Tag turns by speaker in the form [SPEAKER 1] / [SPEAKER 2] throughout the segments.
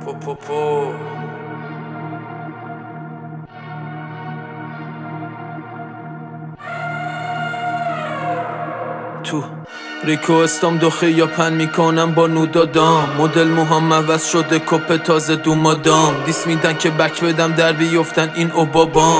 [SPEAKER 1] تو ریکو استام دوخه یا پن میکنم با نودادام مدل موهام عوض شده کپ تازه دو مادام دیس میدن که بک بدم در بیفتن این اوبابام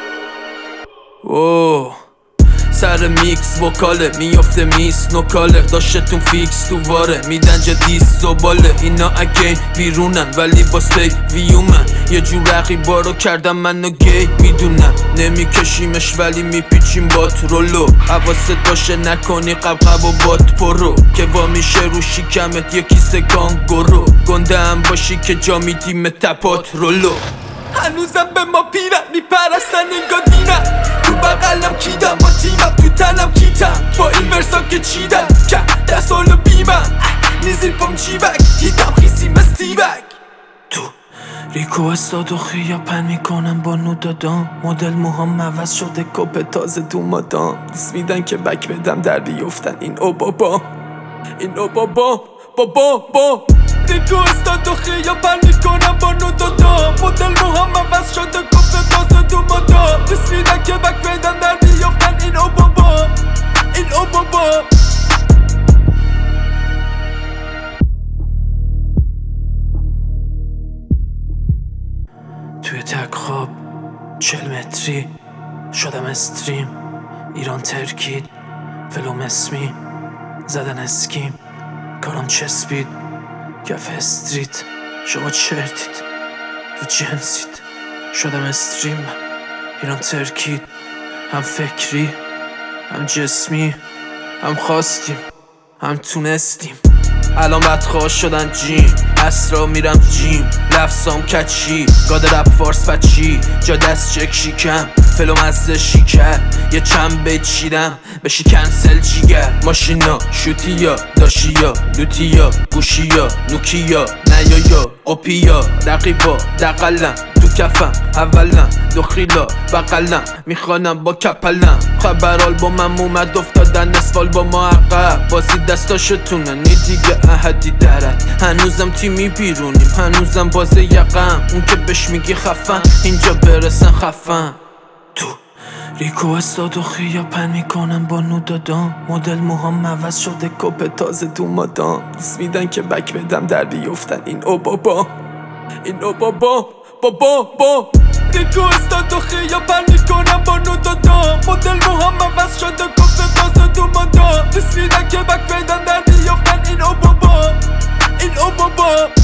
[SPEAKER 1] سر میکس وکاله میافته میس نوکاله داشتتون فیکس تو واره میدن جدیس زباله اینا اگین بیرونن ولی باز پی ویومن یه جور رقیبا رو کردم منو گی میدونن نمیکشیمش ولی میپیچیم بات رولو حواست باشه نکنی قبقب و بات پرو که وا میشه رو شیکمت یکی سگانگورو گنده هم باشی که جا میدیم تپات رولو هنوزم به ما پیرن میپرستن انگا دینن تو بقلم کیدم با تیمم تو تنم کیتم با این ورسا که چیدم که دست حالو بیمم نیزیر پام چیبک هیتم خیسی مستیبک تو ریکو استاد و خیاپن میکنم با نودادام مدل موهام عوض شده کپ تازه دو مادام دیس میدن که بک بدم در بیفتن این اوبابا بابا ریکو استاد و خیاپن میکنم با نودادام مدل موهام عوض شده کپ تازه دو مادام دیس میدن که بک بدم در بیفتن این اوبابا توی تک خواب 40 متری شدم استریم ایران ترکید فلوم اسمی زدن اسکیم کارم چسبید کف استریت شما چرتید رو جنسید شدم استریم ایران ترکید هم فکری هم جسمی هم خواستیم هم تونستیم الان بدخواه شدن جیم اسرا میرم جیم لفظام کچی گاد رپ فارس بچی جا دست چک شیکم فلوم از شیکر یه چند بیت چیدم بشی کنسل جیگر ماشینا شوتیا داشیا لوتیا گوشیا نوکیا نیایا قپیا رقیبا دقلم تو کفم اولم دخیلا بقلم میخوانم با کپلم خبرال با من اومد افتادن اسفال با ما عقب بازی دستاشتونه نی دیگه احدی درد هنوزم تیمی بیرونیم هنوزم باز یقم اون که بهش میگی خفن اینجا برسن خفن تو ریکو استاد و خیاپن میکنم با نودادام مدل موهام عوض شده کپ تازه دو مادام دیس میدن که بک بدم در بیفتن این اوبابا ریکو استاد و خیاپن میکنم با نودادام مدل موهام عوض شده کپ تازه دو مادام دیس میدن که بک بدم در بیفتن این اوبابا